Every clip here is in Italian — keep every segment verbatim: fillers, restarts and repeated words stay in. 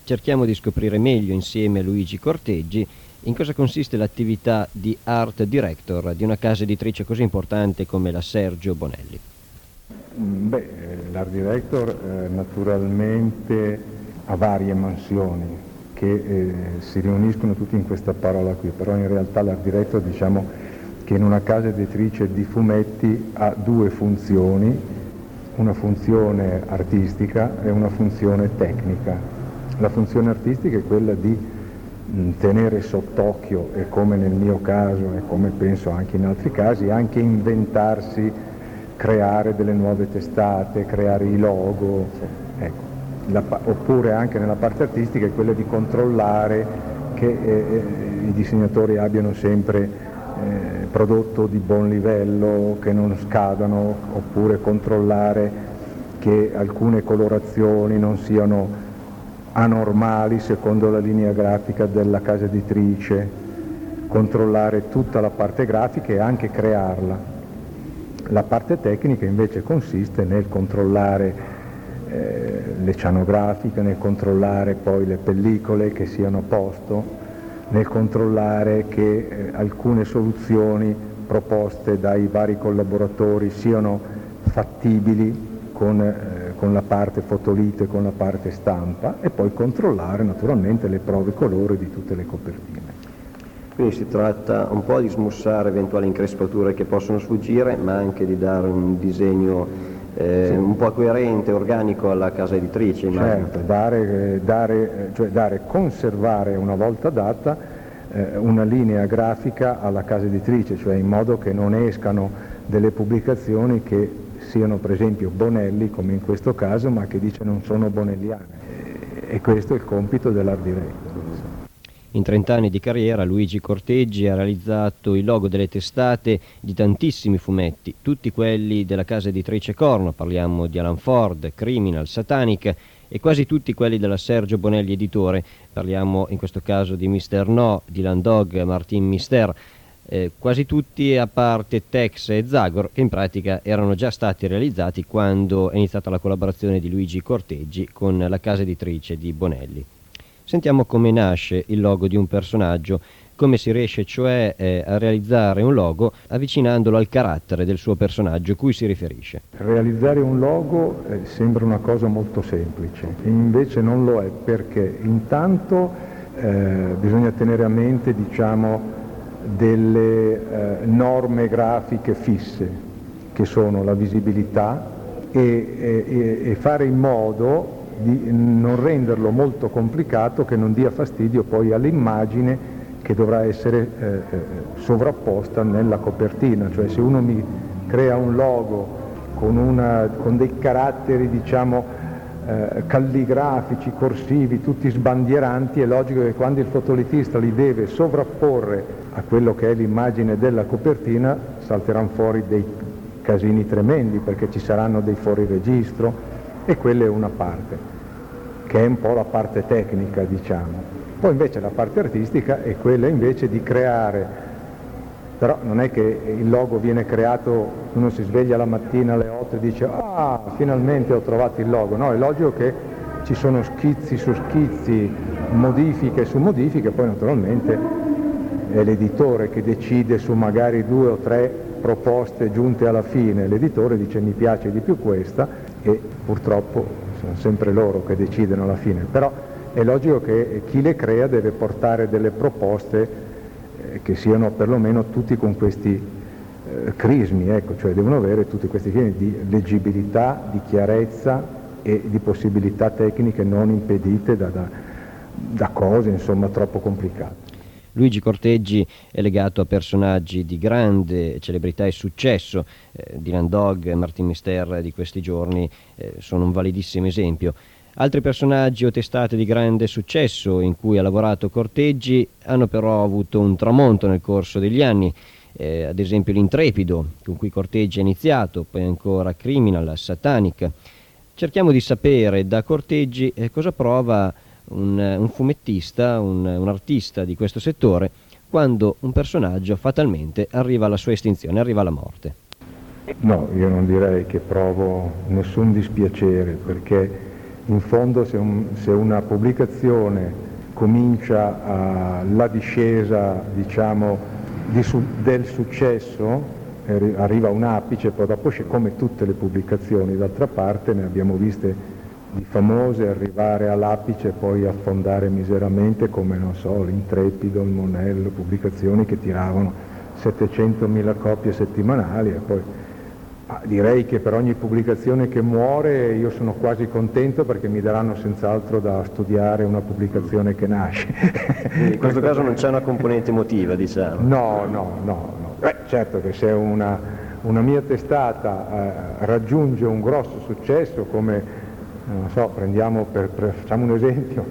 cerchiamo di scoprire meglio insieme a Luigi Corteggi in cosa consiste l'attività di art director di una casa editrice così importante come la Sergio Bonelli. Beh, l'art director eh, naturalmente ha varie mansioni che eh, si riuniscono tutti in questa parola qui, però in realtà l'art director, diciamo che in una casa editrice di fumetti ha due funzioni, una funzione artistica e una funzione tecnica. La funzione artistica è quella di mh, tenere sott'occhio, e come nel mio caso e come penso anche in altri casi, anche inventarsi, creare delle nuove testate, creare i logo, ecco. La, oppure anche nella parte artistica è quella di controllare che eh, i disegnatori abbiano sempre eh, prodotto di buon livello, che non scadano, oppure controllare che alcune colorazioni non siano anormali secondo la linea grafica della casa editrice, controllare tutta la parte grafica e anche crearla. La parte tecnica invece consiste nel controllare eh, le cianografiche, nel controllare poi le pellicole che siano a posto, nel controllare che eh, alcune soluzioni proposte dai vari collaboratori siano fattibili con, eh, con la parte fotolite, con la parte stampa, e poi controllare naturalmente le prove colore di tutte le copertine. Quindi si tratta un po' di smussare eventuali increspature che possono sfuggire, ma anche di dare un disegno eh, sì. un po' coerente, organico alla casa editrice. Certo, dare, dare, cioè dare, conservare una volta data eh, una linea grafica alla casa editrice, cioè in modo che non escano delle pubblicazioni che siano per esempio Bonelli, come in questo caso, ma che dice non sono bonelliane. E, e questo è il compito dell'art director. In trent'anni di carriera Luigi Corteggi ha realizzato il logo delle testate di tantissimi fumetti, tutti quelli della casa editrice Corno, parliamo di Alan Ford, Criminal, Satanic, e quasi tutti quelli della Sergio Bonelli Editore, parliamo in questo caso di mister No, Dylan Dog, Martin Mister, eh, quasi tutti a parte Tex e Zagor, che in pratica erano già stati realizzati quando è iniziata la collaborazione di Luigi Corteggi con la casa editrice di Bonelli. Sentiamo come nasce il logo di un personaggio, come si riesce cioè eh, a realizzare un logo avvicinandolo al carattere del suo personaggio cui si riferisce. Realizzare un logo eh, sembra una cosa molto semplice, invece non lo è, perché intanto eh, bisogna tenere a mente, diciamo, delle eh, norme grafiche fisse, che sono la visibilità e, e, e fare in modo di non renderlo molto complicato, che non dia fastidio poi all'immagine che dovrà essere eh, sovrapposta nella copertina. Cioè, se uno mi crea un logo con, una, con dei caratteri, diciamo, eh, calligrafici, corsivi, tutti sbandieranti, è logico che quando il fotolitista li deve sovrapporre a quello che è l'immagine della copertina salteranno fuori dei casini tremendi, perché ci saranno dei fuori registro, e quella è una parte, che è un po' la parte tecnica, diciamo. Poi invece la parte artistica è quella invece di creare, però non è che il logo viene creato, uno si sveglia la mattina alle otto e dice ah, finalmente ho trovato il logo. No, è logico che ci sono schizzi su schizzi, modifiche su modifiche, poi naturalmente è l'editore che decide su magari due o tre proposte giunte alla fine. L'editore dice mi piace di più questa, e purtroppo sono sempre loro che decidono alla fine, però è logico che chi le crea deve portare delle proposte eh, che siano perlomeno tutti con questi eh, crismi, ecco, cioè devono avere tutti questi crismi di leggibilità, di chiarezza e di possibilità tecniche non impedite da, da, da cose insomma troppo complicate. Luigi Corteggi è legato a personaggi di grande celebrità e successo, eh, Dylan Dog e Martin Mister di questi giorni eh, sono un validissimo esempio. Altri personaggi o testate di grande successo in cui ha lavorato Corteggi hanno però avuto un tramonto nel corso degli anni, eh, ad esempio l'Intrepido, con cui Corteggi ha iniziato, poi ancora Criminal, Satanic. Cerchiamo di sapere da Corteggi eh, cosa prova Un, un fumettista, un, un artista di questo settore, quando un personaggio fatalmente arriva alla sua estinzione, arriva alla morte. No, io non direi che provo nessun dispiacere, perché In fondo se, un, se una pubblicazione comincia a, la discesa, diciamo, di su, del successo, arriva a un apice, poi dopo come tutte le pubblicazioni, d'altra parte ne abbiamo viste di famose arrivare all'apice e poi affondare miseramente, come non so, l'Intrepido, il Monello, pubblicazioni che tiravano settecentomila copie settimanali e poi ah, direi che per ogni pubblicazione che muore io sono quasi contento perché mi daranno senz'altro da studiare una pubblicazione che nasce. In questo caso non c'è una componente emotiva, diciamo. No, no, no, no. Beh, certo che se una, una mia testata eh, raggiunge un grosso successo come, non so, prendiamo per, per facciamo un esempio,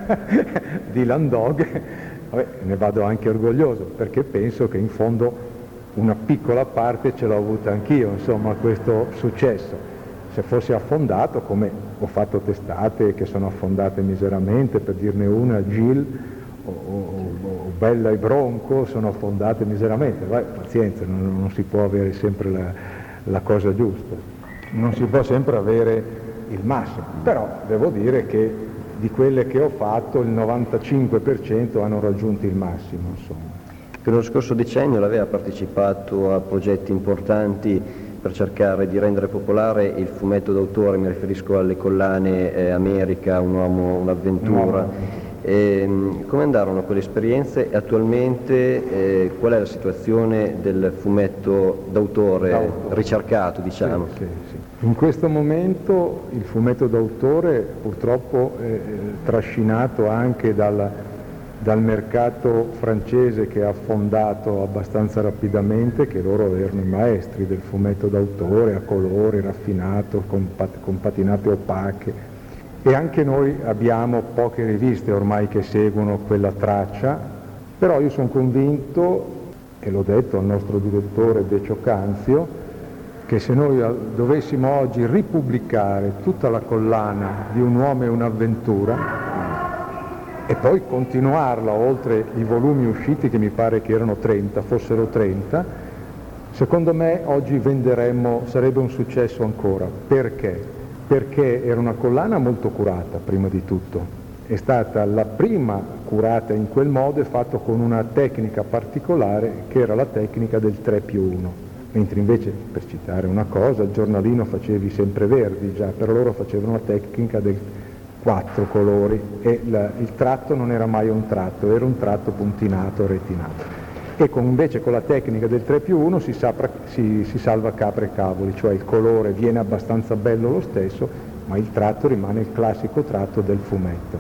Dylan Dog, vabbè, ne vado anche orgoglioso perché penso che in fondo una piccola parte ce l'ho avuta anch'io, insomma, questo successo. Se fossi affondato, come ho fatto testate che sono affondate miseramente, per dirne una, Gil o, o, o Bella e Bronco sono affondate miseramente, vai, pazienza, non, non si può avere sempre la, la cosa giusta, non si può sempre avere il massimo, però devo dire che di quelle che ho fatto il novantacinque per cento hanno raggiunto il massimo, insomma. Che lo scorso decennio l'aveva partecipato a progetti importanti per cercare di rendere popolare il fumetto d'autore, mi riferisco alle collane eh, America, Un uomo, un'avventura. No. E, come andarono quelle esperienze e attualmente eh, qual è la situazione del fumetto d'autore, d'autore. ricercato, diciamo? Sì, sì, sì. In questo momento il fumetto d'autore purtroppo è trascinato anche dal dal mercato francese che ha affondato abbastanza rapidamente, che loro erano i maestri del fumetto d'autore a colori, raffinato, con, pat- con patinate opache, e anche noi abbiamo poche riviste ormai che seguono quella traccia, però io sono convinto, e l'ho detto al nostro direttore Decio Canzio, che se noi dovessimo oggi ripubblicare tutta la collana di Un uomo e un'avventura e poi continuarla oltre i volumi usciti, che mi pare che erano trenta, fossero trenta, secondo me oggi venderemmo, sarebbe un successo ancora. Perché? Perché era una collana molto curata, prima di tutto. È stata la prima curata in quel modo e fatto con una tecnica particolare che era la tecnica del tre più uno. Mentre invece, per citare una cosa, il giornalino facevi sempre verdi già, per loro facevano la tecnica del quattro colori e la, il tratto non era mai un tratto, era un tratto puntinato, retinato. E con, invece con la tecnica del tre più uno si, sapra, si, si salva capre e cavoli, cioè il colore viene abbastanza bello lo stesso, ma il tratto rimane il classico tratto del fumetto.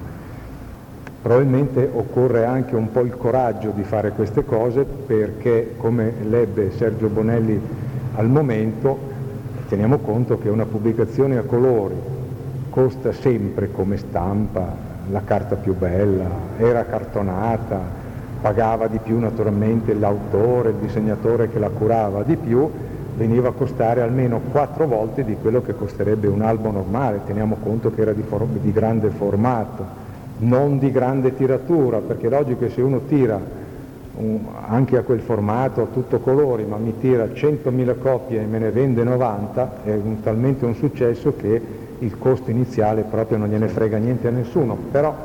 Probabilmente occorre anche un po' il coraggio di fare queste cose perché, come lebbe Sergio Bonelli al momento, teniamo conto che una pubblicazione a colori costa sempre come stampa la carta più bella, era cartonata, pagava di più naturalmente l'autore, il disegnatore che la curava di più, veniva a costare almeno quattro volte di quello che costerebbe un albo normale, teniamo conto che era di, for- di grande formato, non di grande tiratura, perché è logico che se uno tira un, anche a quel formato, a tutto colori, ma mi tira centomila copie e me ne vende novanta, è un, talmente un successo che il costo iniziale proprio non gliene frega niente a nessuno, però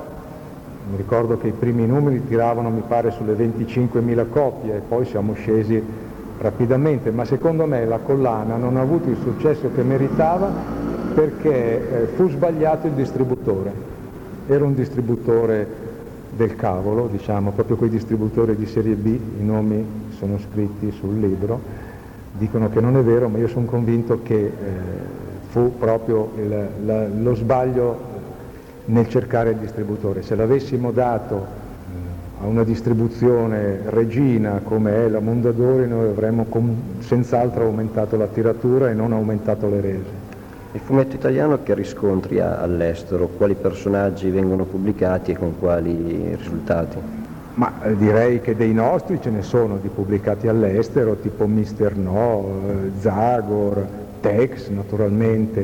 mi ricordo che i primi numeri tiravano mi pare sulle venticinquemila copie e poi siamo scesi rapidamente, ma secondo me la collana non ha avuto il successo che meritava perché eh, fu sbagliato il distributore, era un distributore del cavolo, diciamo, proprio quei distributori di serie B, i nomi sono scritti sul libro, dicono che non è vero, ma io sono convinto che eh, fu proprio il, la, lo sbaglio nel cercare il distributore. Se l'avessimo dato a una distribuzione regina come è la Mondadori, noi avremmo com- senz'altro aumentato la tiratura e non aumentato le rese. Il fumetto italiano che riscontri ha all'estero? Quali personaggi vengono pubblicati e con quali risultati? Ma eh, direi che dei nostri ce ne sono di pubblicati all'estero, tipo mister No, eh, Zagor, Tex naturalmente,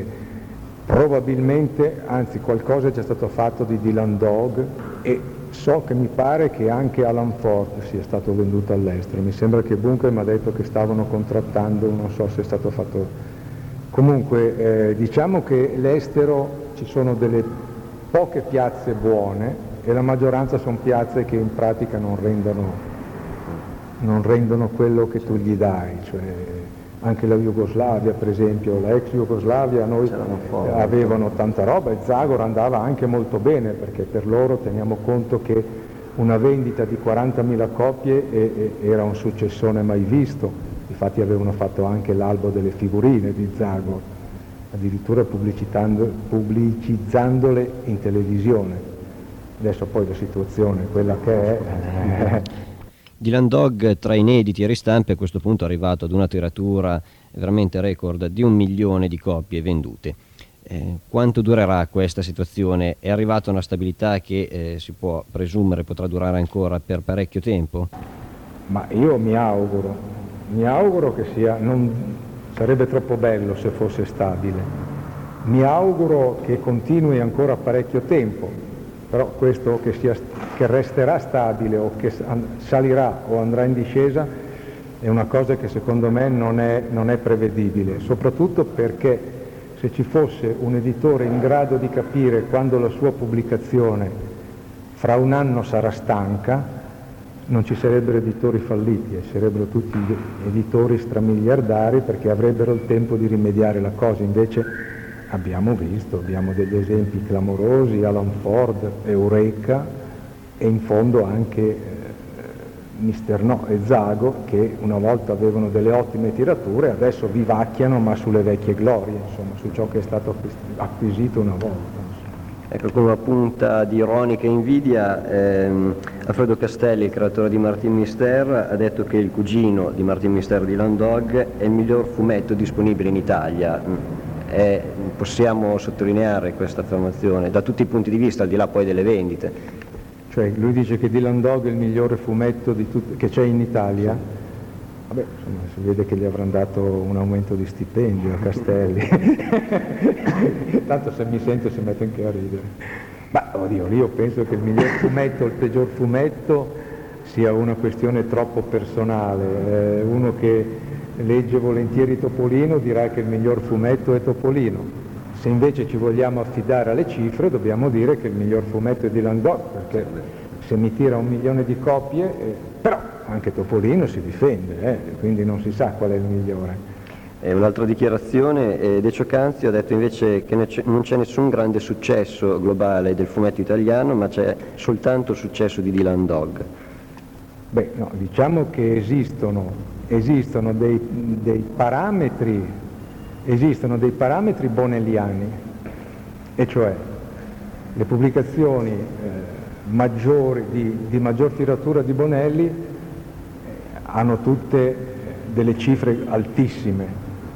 probabilmente, anzi qualcosa è già stato fatto di Dylan Dog e so che mi pare che anche Alan Ford sia stato venduto all'estero, mi sembra che Bunker mi ha detto che stavano contrattando, non so se è stato fatto. Comunque eh, diciamo che l'estero ci sono delle poche piazze buone e la maggioranza sono piazze che in pratica non rendono, non rendono quello che tu gli dai, cioè anche la Jugoslavia per esempio, la ex Jugoslavia noi avevano tanta roba e Zagor andava anche molto bene, perché per loro teniamo conto che una vendita di quarantamila copie e, e, era un successone mai visto, infatti avevano fatto anche l'albo delle figurine di Zagor, addirittura pubblicizzando, pubblicizzandole in televisione. Adesso poi la situazione è quella che è. Dylan Dog, tra inediti e ristampe, a questo punto è arrivato ad una tiratura veramente record di un milione di copie vendute. Eh, quanto durerà questa situazione? È arrivata una stabilità che eh, si può presumere potrà durare ancora per parecchio tempo? Ma io mi auguro, mi auguro che sia, non sarebbe troppo bello se fosse stabile, mi auguro che continui ancora parecchio tempo. Però questo che, sia, che resterà stabile o che salirà o andrà in discesa è una cosa che secondo me non è, non è prevedibile, soprattutto perché se ci fosse un editore in grado di capire quando la sua pubblicazione fra un anno sarà stanca, non ci sarebbero editori falliti, e sarebbero tutti editori stramiliardari perché avrebbero il tempo di rimediare la cosa. Invece abbiamo visto, abbiamo degli esempi clamorosi, Alan Ford, Eureka e in fondo anche eh, mister No e Zago, che una volta avevano delle ottime tirature, adesso vivacchiano ma sulle vecchie glorie, insomma, su ciò che è stato acquisito una volta. Ecco, con una punta di ironica invidia, ehm, Alfredo Castelli, il creatore di Martin Mister, ha detto che il cugino di Martin Mister, Dylan Dog, è il miglior fumetto disponibile in Italia. Eh, possiamo sottolineare questa affermazione da tutti i punti di vista, al di là poi delle vendite. Cioè lui dice che Dylan Dog è il migliore fumetto di tut- che c'è in Italia? Vabbè, insomma, si vede che gli avranno dato un aumento di stipendio a Castelli. Tanto se mi sento si mette anche a ridere. Ma oddio, io penso che il miglior fumetto o il peggior fumetto sia una questione troppo personale. Eh, uno che legge volentieri Topolino dirà che il miglior fumetto è Topolino. Se invece ci vogliamo affidare alle cifre dobbiamo dire che il miglior fumetto è Dylan Dog, perché se mi tira un milione di copie, eh, però anche Topolino si difende, eh, quindi non si sa qual è il migliore. E un'altra dichiarazione, eh, Decio Canzio ha detto invece che ne c'è, non c'è nessun grande successo globale del fumetto italiano, ma c'è soltanto il successo di Dylan Dog. Beh, no, diciamo che esistono Esistono dei, dei parametri, esistono dei parametri bonelliani, e cioè le pubblicazioni eh, maggiori, di, di maggior tiratura di Bonelli eh, hanno tutte delle cifre altissime.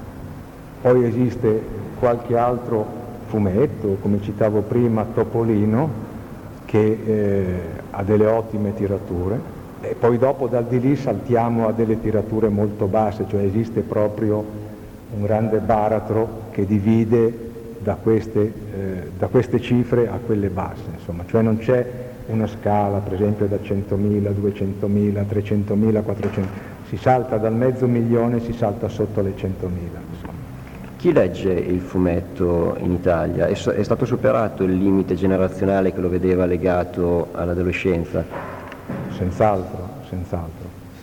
Poi esiste qualche altro fumetto, come citavo prima, Topolino, che eh, ha delle ottime tirature. E poi dopo dal di lì saltiamo a delle tirature molto basse, cioè esiste proprio un grande baratro che divide da queste, eh, da queste cifre a quelle basse, insomma, cioè non c'è una scala per esempio da centomila, duecentomila, trecentomila, quattrocentomila, si salta dal mezzo milione, si salta sotto le centomila. Insomma. Chi legge il fumetto in Italia? È, è stato superato il limite generazionale che lo vedeva legato all'adolescenza? Senz'altro, senz'altro.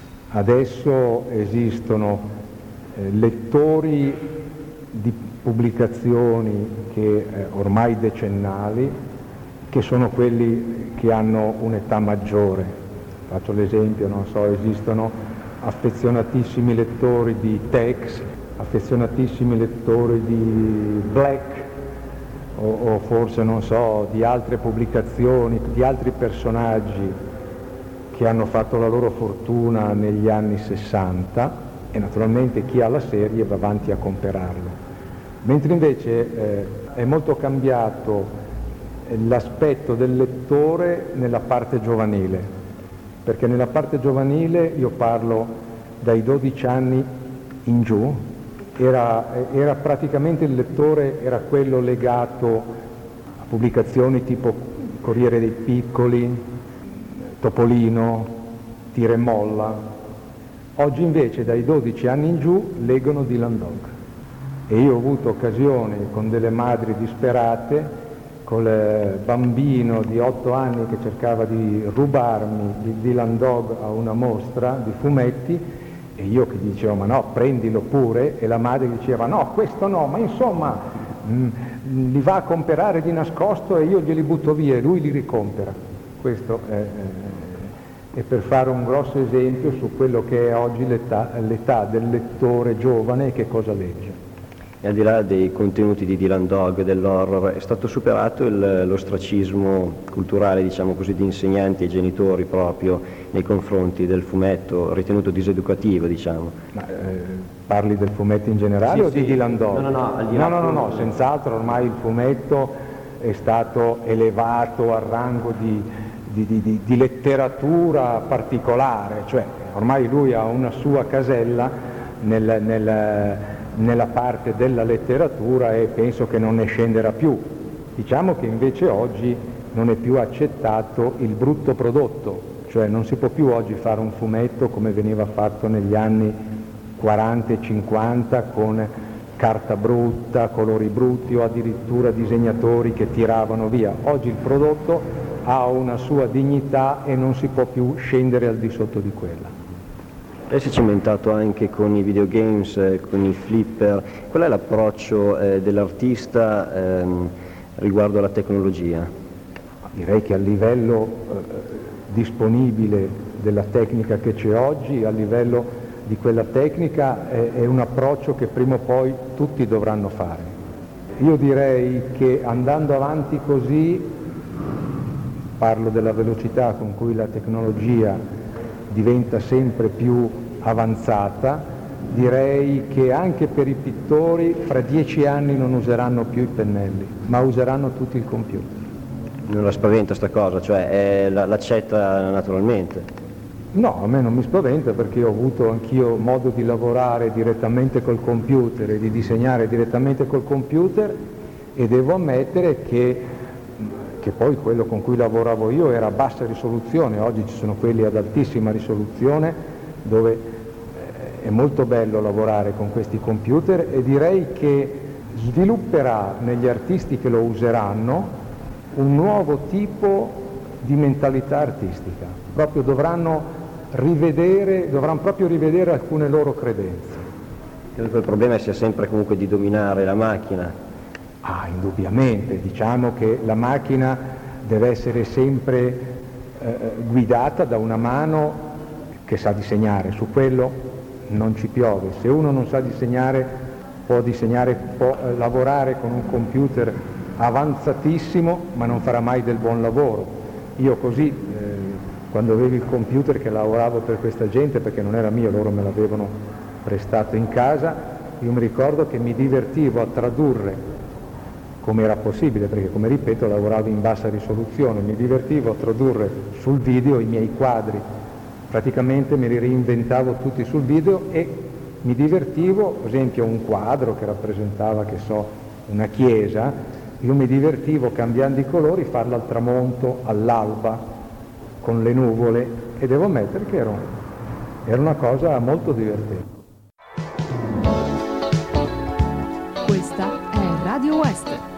Adesso esistono eh, lettori di pubblicazioni che, eh, ormai decennali, che sono quelli che hanno un'età maggiore. Faccio l'esempio, non so, esistono affezionatissimi lettori di Tex, affezionatissimi lettori di Black, o, o forse, non so, di altre pubblicazioni, di altri personaggi che hanno fatto la loro fortuna negli anni sessanta, e naturalmente chi ha la serie va avanti a comprarlo. Mentre invece eh, è molto cambiato eh, l'aspetto del lettore nella parte giovanile, perché nella parte giovanile, io parlo dai dodici anni in giù, era, era praticamente il lettore era quello legato a pubblicazioni tipo Corriere dei Piccoli, Topolino, Tira e Molla. Oggi invece dai dodici anni in giù leggono Dylan Dog, e io ho avuto occasione con delle madri disperate col bambino di otto anni che cercava di rubarmi il Dylan Dog a una mostra di fumetti, e io che dicevo ma no, prendilo pure, e la madre diceva no, questo no, ma insomma mh, li va a comprare di nascosto e io glieli butto via e lui li ricompera. Questo è, è per fare un grosso esempio su quello che è oggi l'età, l'età del lettore giovane e che cosa legge. E al di là dei contenuti di Dylan Dog, dell'horror, è stato superato il, l'ostracismo culturale, diciamo così, di insegnanti e genitori proprio nei confronti del fumetto, ritenuto diseducativo, diciamo? Ma, eh, parli del fumetto in generale sì, o sì. di Dylan Dog? No, no, no, al di là no, no, no, no, del... senz'altro ormai il fumetto è stato elevato al rango di, di, di, di, di letteratura particolare, cioè ormai lui ha una sua casella nel... nel nella parte della letteratura e penso che non ne scenderà più. Diciamo che invece oggi non è più accettato il brutto prodotto, cioè non si può più oggi fare un fumetto come veniva fatto negli anni quaranta e cinquanta con carta brutta, colori brutti o addirittura disegnatori che tiravano via. Oggi il prodotto ha una sua dignità e non si può più scendere al di sotto di quella. Lei si è cimentato anche con i videogames, eh, con i flipper. Qual è l'approccio eh, dell'artista ehm, riguardo alla tecnologia? Direi che a livello eh, disponibile della tecnica che c'è oggi, a livello di quella tecnica è, è un approccio che prima o poi tutti dovranno fare. Io direi che andando avanti così, parlo della velocità con cui la tecnologia diventa sempre più avanzata, direi che anche per i pittori fra dieci anni non useranno più i pennelli, ma useranno tutti il computer. Non la spaventa sta cosa, cioè è, la, l'accetta naturalmente? No, a me non mi spaventa perché ho avuto anch'io modo di lavorare direttamente col computer e di disegnare direttamente col computer e devo ammettere che che poi quello con cui lavoravo io era a bassa risoluzione, oggi ci sono quelli ad altissima risoluzione dove è molto bello lavorare con questi computer e direi che svilupperà negli artisti che lo useranno un nuovo tipo di mentalità artistica, proprio dovranno rivedere, dovranno proprio rivedere alcune loro credenze. Credo che il problema sia sempre comunque di dominare la macchina. Ah, indubbiamente, diciamo che la macchina deve essere sempre eh, guidata da una mano che sa disegnare, su quello non ci piove. Se uno non sa disegnare, può disegnare, può eh, lavorare con un computer avanzatissimo, ma non farà mai del buon lavoro. Io così, eh, quando avevo il computer che lavoravo per questa gente, perché non era mio, loro me l'avevano prestato in casa, io mi ricordo che mi divertivo a tradurre come era possibile, perché come ripeto lavoravo in bassa risoluzione, mi divertivo a tradurre sul video i miei quadri, praticamente me li reinventavo tutti sul video e mi divertivo, per esempio un quadro che rappresentava, che so, una chiesa, io mi divertivo cambiando i colori, farlo al tramonto, all'alba, con le nuvole e devo ammettere che era, era una cosa molto divertente. Questa è Radio West.